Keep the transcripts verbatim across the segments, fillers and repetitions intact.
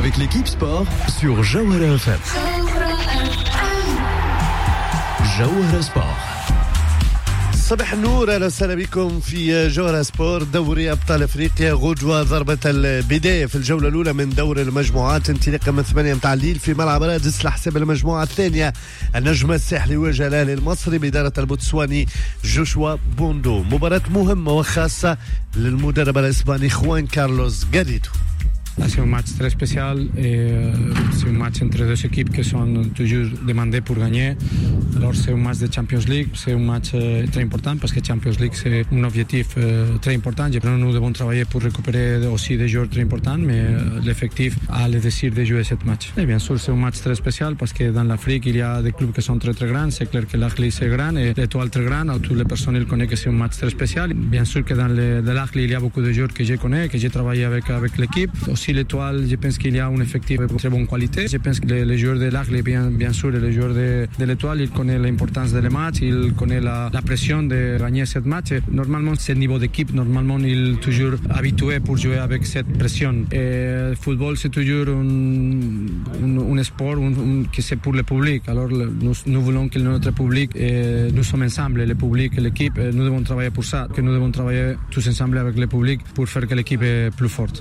avec l'équipe sport sur Jawhara F M. Jawhara Sport. صباح النور، اهلا وسهلا بكم في جوهرة سبور. دوري ابطال افريقيا غدوة ضربة البداية في الجولة الاولى من دور المجموعات، انطلاقا من ثمانية متاع الليل في ملعب رادس لحساب المجموعة الثانية. النجم الساحلي يواجه الاهلي المصري بإدارة البوتسواني جوشوا بوندو. مباراة مهمة وخاصة للمدرب الاسباني خوان كارلوس غاريدو. C'est un match très spécial et euh, c'est un match entre deux équipes qui sont toujours demandées pour gagner. Alors c'est un match de Champions League, c'est un match euh, très important parce que Champions League c'est un objectif euh, très important. Nous devons travailler pour récupérer aussi des joueurs très importants, mais euh, l'effectif a le désir de jouer ce match. Et bien sûr c'est un match très spécial parce que dans l'Afrique il y a des clubs qui sont très très grands. C'est clair que l'Ahli c'est grand et l'Étoile très grande. Toutes les personnes ils connaissent que c'est un match très spécial. Bien sûr que dans l'Ahli il y a beaucoup de joueurs que je connais, que j'ai travaillé avec avec l'équipe. Aussi l'Étoile, je pense qu'il y a un effectif de très bonne qualité. Je pense que les, les joueurs de l'Ahli, bien, bien sûr, les joueurs de, de l'Étoile, ils connaissent l'importance de les matchs, ils connaissent la, la pression de gagner ce match. Normalement, c'est le niveau d'équipe. Normalement, ils sont toujours habitués pour jouer avec cette pression. Et le football, c'est toujours un, un, un sport un, un, qui c'est pour le public. Alors, nous, nous voulons que notre public, et nous sommes ensemble, le public, l'équipe, nous devons travailler pour ça, que nous devons travailler tous ensemble avec le public pour faire que l'équipe est plus forte.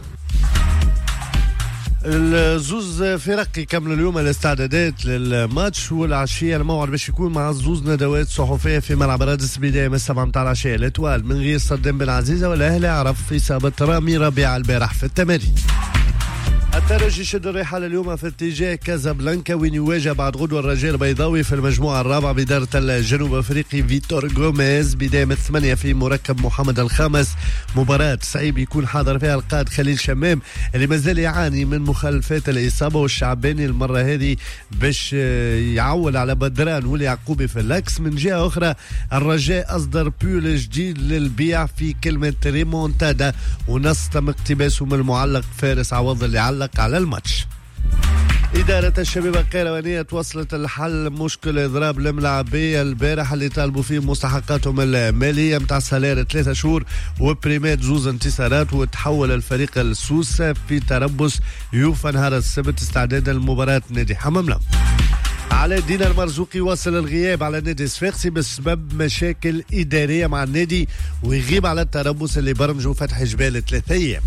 الزوز فرق يكملوا اليوم الاستعدادات للماتش، والعشية الموعد باش يكون مع زوز ندوات صحفية في ملعب رادس بداية من السبعة متاع العشية. الاتوال من غير صدام بن عزيزة، والاهلي عرف إصابة رامي ربيع البارح في التمارين. الترجي شد الرحال اليوم في اتجاه كازابلانكا وين يواجه بعد غدوة الرجاء البيضاوي في المجموعة الرابعة بإدارة الجنوب أفريقي فيتور غوميز بداية من الثمانية في مركب محمد الخامس. مباراة صعيب يكون حاضر فيها القائد خليل شمام اللي مازال يعاني من مخالفات الإصابة، والشعباني المرة هذه باش يعول على بدران واليعقوبي في اللاكس. من جهة أخرى الرجاء أصدر بول جديد للبيع في كلمة ريمونتادا، ونص تم اقتباسه من المعلق فارس عوض اللي علق على الماتش. إدارة الشبيبة القيروانية توصلت لحل مشكل إضراب الملاعبية البارح اللي طالبوا فيه مستحقاتهم المالية متاع سالير ثلاثة شهور وبريمات زوز انتصارات، وتحول الفريق السوسة في تربص يوفا نهار السبت استعدادا لمباراة نادي حماملة. علاء الدين المرزوقي واصل الغياب على نادي صفاقسي بسبب مشاكل إدارية مع النادي، ويغيب على التربص اللي برمجوا فتح جبال ثلاثة أيام.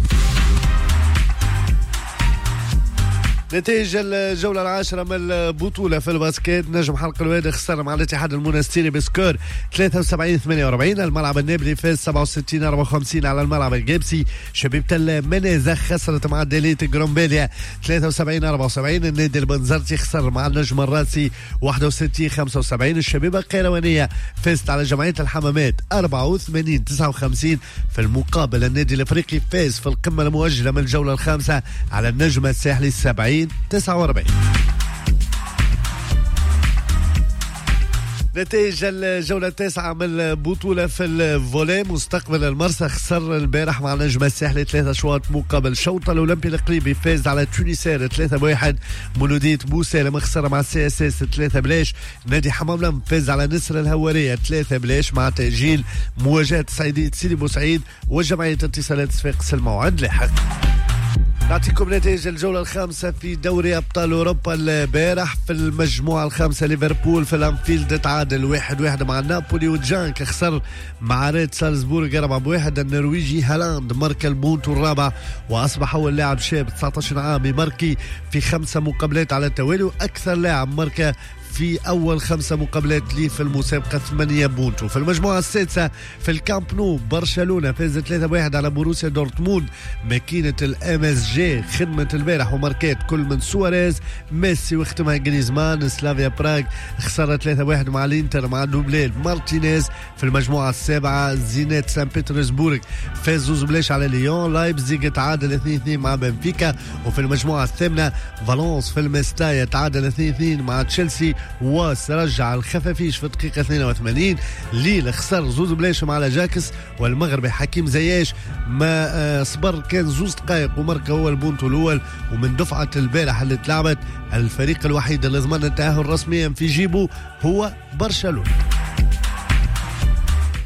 نتائج الجولة العاشرة من البطولة في الباسكيت: نجم حلق الوادي خسر مع الاتحاد المنستيري بسكور ثلاثة وسبعين ثمانية وأربعين. الملعب النابلي فاز سبعة وستين أربعة وخمسين على الملعب الجابسي. شبيبة المنازة خسرت مع ديليت جرومبيليا ثلاثة وسبعين أربعة وسبعين. النادي البنزرتي خسر مع النجم الراسي واحد وستين خمسة وسبعين. الشبيبة القيروانية فازت على جمعية الحمامات أربعة وثمانين تسعة وخمسين. في المقابل النادي الافريقي فاز في القمة المؤجلة من الجولة الخامسة على النجم الساحلي سبعين تسعة وأربعين. نتائج الجولة التاسعة من البطولة في الفولي: مستقبل المرسى خسر البارح مع نجم الساحلي ثلاثة شوط مقابل شوط. الأولمبي القليبي فاز على تونسير ثلاثة بواحد. مولودية بوسالم خسر مع سي اس اس ثلاثة بلاش. نادي حماملم فاز على نسر الهوارية ثلاثة بلاش مع تأجيل مواجهة صعيدية سيدي بوسعيد وجمعية اتصالات صفاقس الموعد لاحق. نعطيكم نتائج الجولة الخامسة في دوري أبطال أوروبا. البارح في المجموعة الخامسة ليفربول في الأنفيلد تعادل واحد واحد مع نابولي، وجانك خسر مع ريد سالزبورغ أربعة بواحد. النرويجي هالاند مارك البونت الرابع وأصبح أول لاعب شاب تسعة عشر عام يماركي في خمسة مقابلات على التوالي، وأكثر لاعب ماركة في أول خمسة مقابلات ليه في المسابقة ثمانية بونتو. في المجموعة السادسة في الكامب نو برشلونة فاز ثلاثة واحد على بوروسيا دورتموند. ماكينة الام اس جي خدمت البارح وماركات كل من سواريز ميسي واختمها جريزمان. سلافيا براغ خسر ثلاثة واحد مع الانتر مع دوبليل مارتينيز. في المجموعة السابعة زينات سان بطرسبورغ فاز زوز بلاش على ليون. لايبزيغ تعادل اثنين اثنين مع بنفيكا. وفي المجموعة الثامنة فالونس في المستايا تعادل اثنين اثنين مع تشيلسي وسرجع الخفافيش في الدقيقة اثنين وثمانين. ليل خسر زوز بلاش مع جاكس. والمغربي حكيم زياش ما صبر كان زوز دقائق وماركا هو البونتو الأول. ومن دفعة البارح اللي تلعبت الفريق الوحيد اللي ضمن التأهل رسميا في جيبه هو برشلونة.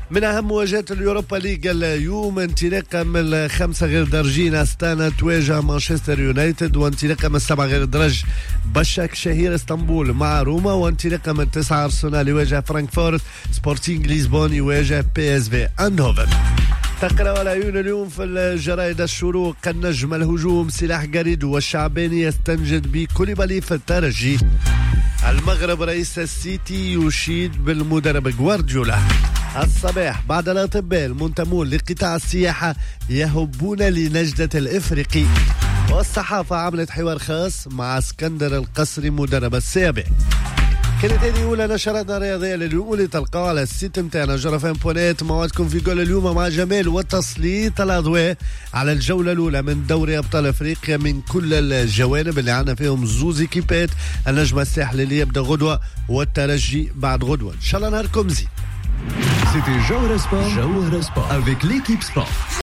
من أهم مواجهات اليوروبا ليج اليوم انطلاقا من الخمسة غير درجين أستانا تواجه مانشستر يونايتد، وانطلاقا من السبعة غير درج بشك شهير اسطنبول مع روما، وانطلاقا من التسعة أرسنال يواجه فرانكفورت، سبورتينغ لشبونة يواجه بي اس في اندهوفن. تقرأ العيون اليوم في الجرائد الشروق النجم الهجوم سلاح جريد والشعباني يستنجد بكوليبالي في الترجي. المغرب رئيس السيتي يشيد بالمدرب جوارديولا. الصباح بعد الأطباء المنتمون لقطاع السياحة يهبون لنجدة الإفريقي. والصحافة عملت حوار خاص مع اسكندر القصري مدرب السابق. كانت هذه أولى نشراتنا الرياضية لليوم اللي تلقاها على السيت متاعنا جرفان بونات. موعدكم في جول اليوم مع جمال وتسليط الأضواء على الجولة الأولى من دوري أبطال أفريقيا من كل الجوانب اللي عنا فيهم زوز إيكيبات، النجم الساحلي اللي يبدأ غدوة والترجي بعد غدوة. إن شاء الله نهاركم زين. C'était Jawahara Sport, Jawahara Sport avec l'équipe sport.